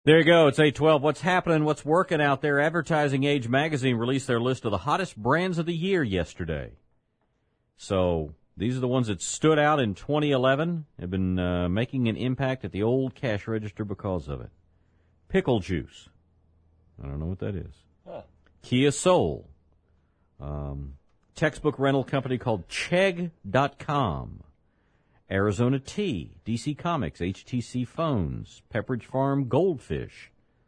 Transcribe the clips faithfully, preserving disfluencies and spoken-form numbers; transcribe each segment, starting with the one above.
There you go. It's eight twelve. What's happening? What's working out there? Advertising Age magazine released their list of the hottest brands of the year yesterday. So these are the ones that stood out in twenty eleven, have been uh, making an impact at the old cash register because of it. Pickle juice. I don't know what that is. Huh. Kia Soul. Um, textbook rental company called Chegg dot com. Arizona Tea, D C Comics, H T C Phones, Pepperidge Farm Goldfish,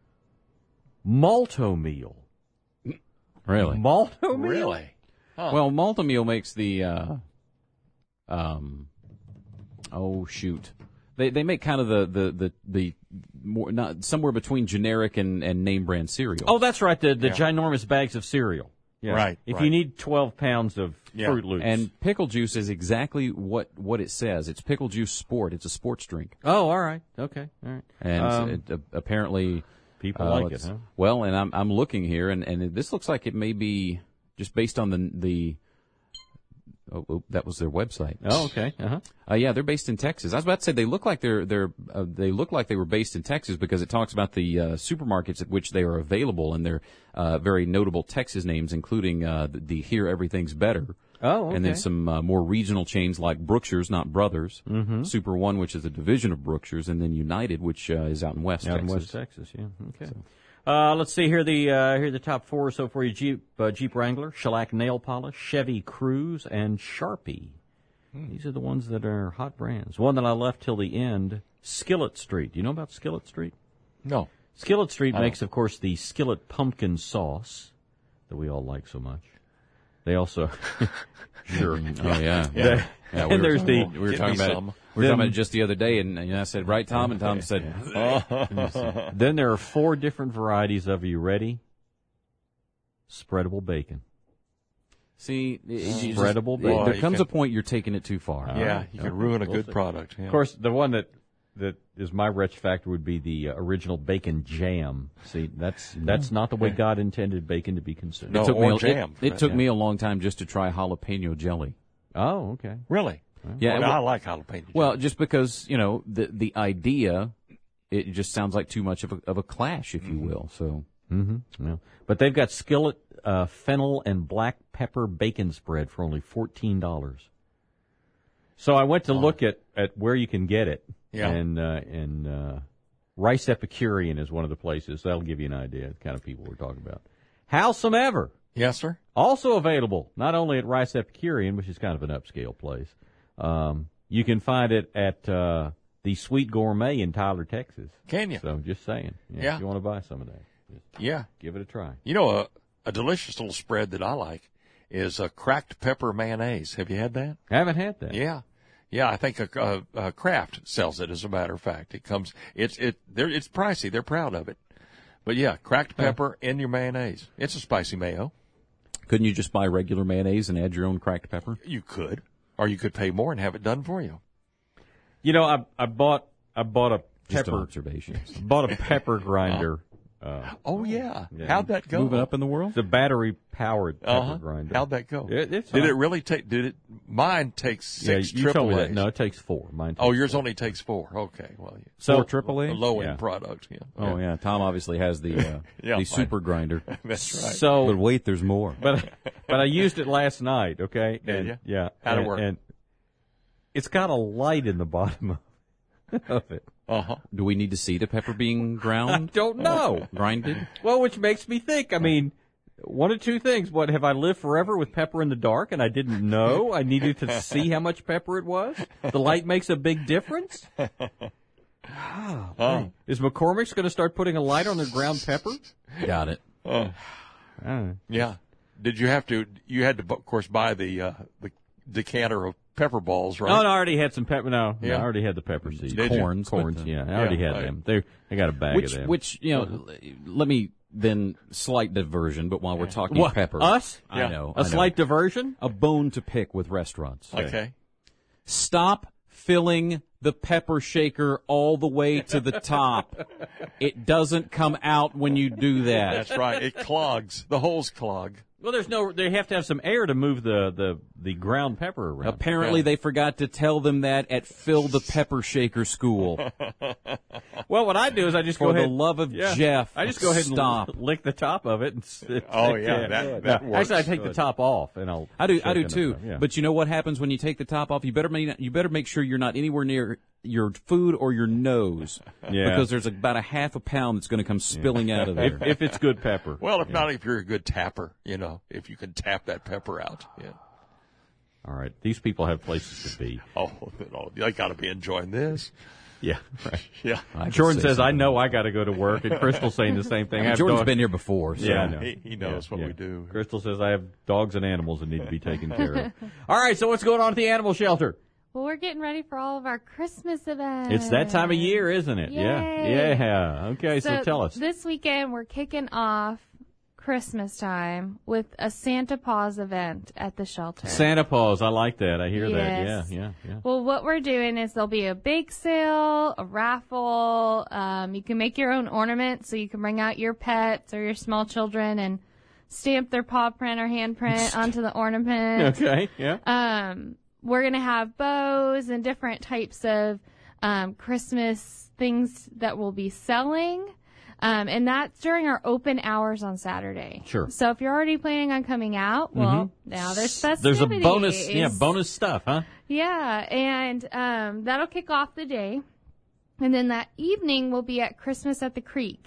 Malto Meal. Really? Malto Meal? Really? Huh. Well, Malto Meal makes the, uh, um, oh, shoot. They they make kind of the, the, the, the more, not somewhere between generic and, and name brand cereal. Oh, that's right, the, the Yeah. ginormous bags of cereal. Yeah. Right. If right. you need twelve pounds of Yeah. Fruit Loops. And pickle juice is exactly what, what it says. It's pickle juice sport. It's a sports drink. Oh, all right. Okay. All right. And Um, it, uh, apparently people uh, like it, let's- huh? Well, and I'm I'm looking here, and, and this looks like it may be just based on the the. Oh, oh that was their website. Oh, okay. Uh-huh. Uh, yeah, they're based in Texas. I was about to say they look like they're they're uh, they look like they were based in Texas because it talks about the uh, supermarkets at which they are available, and they're uh, very notable Texas names, including uh, the, the Here Everything's Better. Oh, okay. And then some uh, more regional chains like Brookshire's, not Brothers, mm-hmm. Super One, which is a division of Brookshire's, and then United, which uh, is out in West Out Texas. in West Texas, yeah. Okay. So. Uh, let's see here. The uh, here are the top four or so for you: Jeep, uh, Jeep Wrangler, Shellac Nail Polish, Chevy Cruze, and Sharpie. Hmm. These are the ones that are hot brands. One that I left till the end: Skillet Street. Do you know about Skillet Street? No. Skillet Street I makes, don't. of course, the Skillet pumpkin sauce that we all like so much. They also, sure. Oh yeah, yeah. yeah. yeah we And were there's talking, the- we were Get talking me about some. it. We were talking about it just the other day, and, and I said, "Right, Tom," and Tom said, Oh. Then there are four different varieties of, are you ready? Spreadable bacon. "See, it- you just- Spreadable there bacon. Well, you comes can- a point you're taking it too far." All yeah, right. you can Okay. ruin a We'll good see. product. Yeah. Of course, the one that that is my wretch factor would be the uh, original bacon jam. See, that's that's not the way God intended bacon to be consumed. No. It took, me, or a- jam, it, it for took that me a long time just to try jalapeno jelly. Oh, okay. Really? Yeah, Well, well- I like jalapeno. Well, just because, you know, the the idea, it just sounds like too much of a, of a clash, if you will. So, Mm-hmm. Yeah. But they've got Skillet uh, fennel and black pepper bacon spread for only fourteen dollars. So I went to look at, at where you can get it. Yeah. And, uh, and uh, Rice Epicurean is one of the places. That'll give you an idea of the kind of people we're talking about. Howsomever, yes, sir. also available, not only at Rice Epicurean, which is kind of an upscale place. Um, you can find it at uh, the Sweet Gourmet in Tyler, Texas. Can you? So just saying. Yeah. If you want to buy some of that, just Yeah. give it a try. You know, a, a delicious little spread that I like is a cracked pepper mayonnaise. Have you had that? I haven't had that. Yeah. Yeah, I think a, a, a Kraft sells it. As a matter of fact, it comes. It's it. They're, it's pricey. They're proud of it. But yeah, cracked pepper in your mayonnaise. It's a spicy mayo. couldn't you just buy regular mayonnaise and add your own cracked pepper? You could, or you could pay more and have it done for you. You know, I I bought I bought a Just an pepper observation. bought a pepper grinder. Uh, Oh yeah. Yeah. How'd that go? Moving up in the world? it's a battery powered pepper Uh-huh. grinder. How'd that go? It- it's did fine. it really take? Did it? Mine takes Yeah, six you triple told me that. A's. No, it takes four. Mine. Takes Oh, yours four. only takes four. Okay, well, yeah. So Four triple A? a low end Yeah. product. Yeah. Oh, yeah. Tom obviously has the uh, Yeah, the fine. super grinder. That's right. So, But wait, there's more. but but I used it last night. Okay, Did and ya? yeah, How'd it and, work? And it's got a light in the bottom of, of it. Uh huh. Do we need to see the pepper being I ground? don't know. Grinded? Well, which makes me think. I mean, one of two things. What, have I lived forever with pepper in the dark and I didn't know? I needed to see how much pepper it was. The light makes a big difference. Oh, Oh. is McCormick's going to start putting a light on their ground pepper? Got it. Oh. I don't know. Yeah. Did you have to? You had to, of course, buy the uh, the decanter of pepper balls, right? Oh, no, I already had some pepper. No, no, Yeah. I already had the pepper seeds. Did you? Corns. but, Corns, uh, yeah. I already Yeah, had right. them. They, I got a bag Which, of them. which you know, let me then slight diversion, but while we're talking What, pepper, us? I Yeah. know A I know. slight diversion? a bone to pick with restaurants. Okay. Stop filling the pepper shaker all the way to the top. It doesn't come out when you do that. That's right. It clogs. The holes clog. Well, there's no. They have to have some air to move the the, the ground pepper around. Apparently, Yeah. they forgot to tell them that at Phil the Pepper Shaker School. Well, what I do is I just For go the ahead. love of yeah, Jeff, I just go ahead and stop. l- lick the top of it. And s- Oh, yeah, yeah. that- that No, works. Actually, I take the Good. top off, and I'll. I do, I shake do it too. up, yeah. But you know what happens when you take the top off? You better make, you better make sure you're not anywhere near your food or your nose, Yeah. because there's about a half a pound that's going to come spilling out of there. if, if it's good pepper. Well, if not, if you're a good tapper, you know, if you can tap that pepper out. Yeah. All right, these people have places to be. Oh, oh they got to be enjoying this. Yeah, right. Yeah. I could Jordan say says, "I something. know I got to go to work," and Crystal's saying the same thing. I have Jordan's dog- been here before. So. Yeah, I know. He, he knows Yeah, what yeah. we do. Crystal says, "I have dogs and animals that need to be taken care of." All right, so what's going on at the animal shelter? Well, we're getting ready for all of our Christmas events. It's that time of year, isn't it? Yeah, Yay. yeah. Okay, so, tell us. This weekend, we're kicking off Christmas time with a Santa Paws event at the shelter. Santa Paws, I like that. I hear Yes. that. Yeah, yeah, yeah. Well, what we're doing is there'll be a bake sale, a raffle. Um, you can make your own ornaments, so you can bring out your pets or your small children and stamp their paw print or handprint onto the ornament. Okay, yeah. Um, we're going to have bows and different types of um, Christmas things that we'll be selling. Um, and that's during our open hours on Saturday. Sure. So if you're already planning on coming out, well, now there's festivities. There's a bonus, yeah, bonus stuff, huh? Yeah, and um, that'll kick off the day. And then that evening will be at Christmas at the Creek.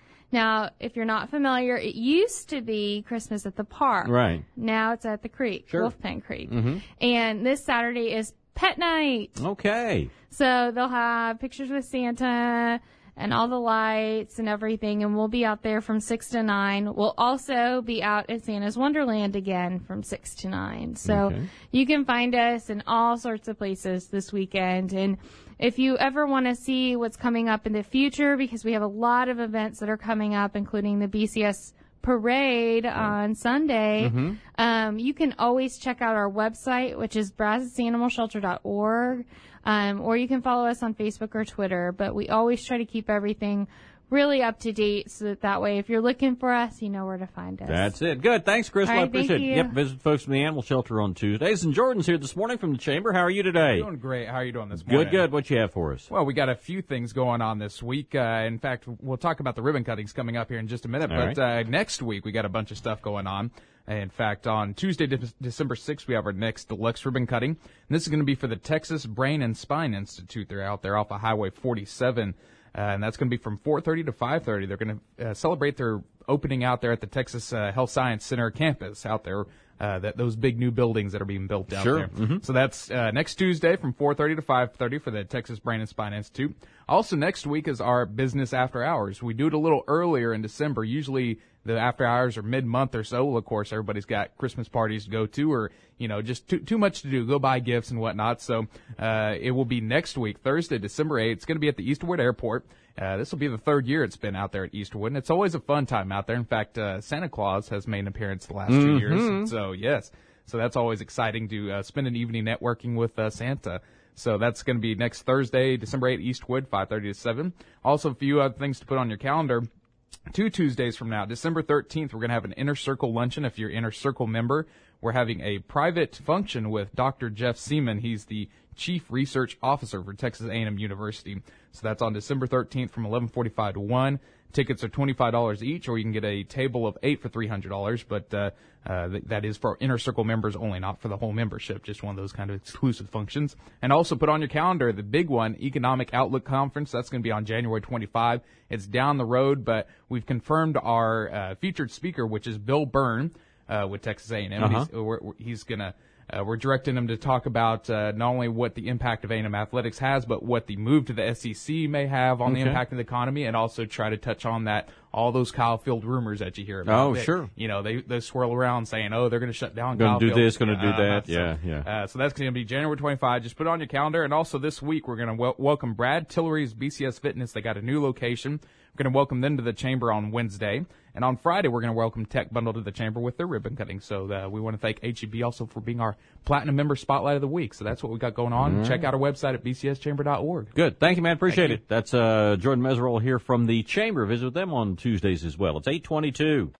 Now, if you're not familiar, it used to be Christmas at the park. Right. Now it's at the creek, Sure. Wolfpen Creek. Mm-hmm. And this Saturday is pet night. Okay. So they'll have pictures with Santa and all the lights and everything, and we'll be out there from six to nine. We'll also be out at Santa's Wonderland again from six to nine. So Okay. you can find us in all sorts of places this weekend. And if you ever want to see what's coming up in the future, because we have a lot of events that are coming up, including the B C S parade on Sunday, Mm-hmm. um, you can always check out our website, which is brazos animal shelter dot org, um, or you can follow us on Facebook or Twitter. But we always try to keep everything really up to date, so that that way, if you're looking for us, you know where to find us. That's it. Good. Thanks, Crystal. All I right, thank appreciate it. you. Yep, visit folks from the animal shelter on Tuesdays. And Jordan's here this morning from the chamber. How are you today? Doing great. How are you doing this morning? Good, good. What you have for us? Well, we got a few things going on this week. Uh, in fact, we'll talk about the ribbon cuttings coming up here in just a minute. All but right. uh, next week, we got a bunch of stuff going on. In fact, on Tuesday, De- December sixth, we have our next deluxe ribbon cutting. And this is going to be for the Texas Brain and Spine Institute. They're out there off of Highway forty-seven. Uh, and that's going to be from four thirty to five thirty. They're going to uh, celebrate their opening out there at the Texas uh, Health Science Center campus out there. Uh, that those big new buildings that are being built down Sure. there. Mm-hmm. So that's uh, next Tuesday from four thirty to five thirty for the Texas Brain and Spine Institute. Also next week is our business after hours. We do it a little earlier in December. Usually the after hours are mid-month or so. Well, of course, everybody's got Christmas parties to go to, or you know, just too too much to do. Go buy gifts and whatnot. So uh, it will be next week, Thursday, December eighth. It's going to be at the Easterwood Airport. Uh, this will be the third year it's been out there at Easterwood, and it's always a fun time out there. In fact, uh, Santa Claus has made an appearance the last two years. So yes. So that's always exciting to uh, spend an evening networking with uh, Santa. So that's going to be next Thursday, December eighth, Eastwood, five thirty to seven. Also, a few other things to put on your calendar. Two Tuesdays from now, December thirteenth, we're going to have an Inner Circle luncheon. If you're Inner Circle member, we're having a private function with Doctor Jeff Seaman. He's the Chief Research Officer for Texas A and M University. So that's on December thirteenth from eleven forty-five to one. Tickets are twenty-five dollars each, or you can get a table of eight for three hundred dollars, but uh, uh, th- that is for Inner Circle members only, not for the whole membership, just one of those kind of exclusive functions. And also put on your calendar the big one, Economic Outlook Conference. That's going to be on January twenty-fifth. It's down the road, but we've confirmed our uh, featured speaker, which is Bill Byrne uh, with Texas A and M. Uh-huh. He's, we're, we're, he's going to Uh, we're directing him to talk about uh, not only what the impact of A and M athletics has, but what the move to the S E C may have on Okay. the impact of the economy, and also try to touch on that all those Kyle Field rumors that you hear about. Oh, that, sure. You know, they they swirl around saying, oh, they're going to shut down Gonna Kyle do Field. this, gonna do Uh-huh. that. So, Yeah, yeah. Uh, so that's going to be January twenty-fifth. Just put it on your calendar. And also this week, we're going to wel- welcome Brad Tillery's B C S Fitness. They got a new location. We're going to welcome them to the chamber on Wednesday. And on Friday, we're going to welcome Tech Bundle to the chamber with their ribbon cutting. So uh, we want to thank H E B also for being our Platinum Member Spotlight of the Week. So that's what we got going on. Check out our website at b c s chamber dot org. Good. Thank you, man. Appreciate Thank it. That's uh, Jordan Meserole here from the chamber. Visit with them on Tuesdays as well. It's eight twenty-two.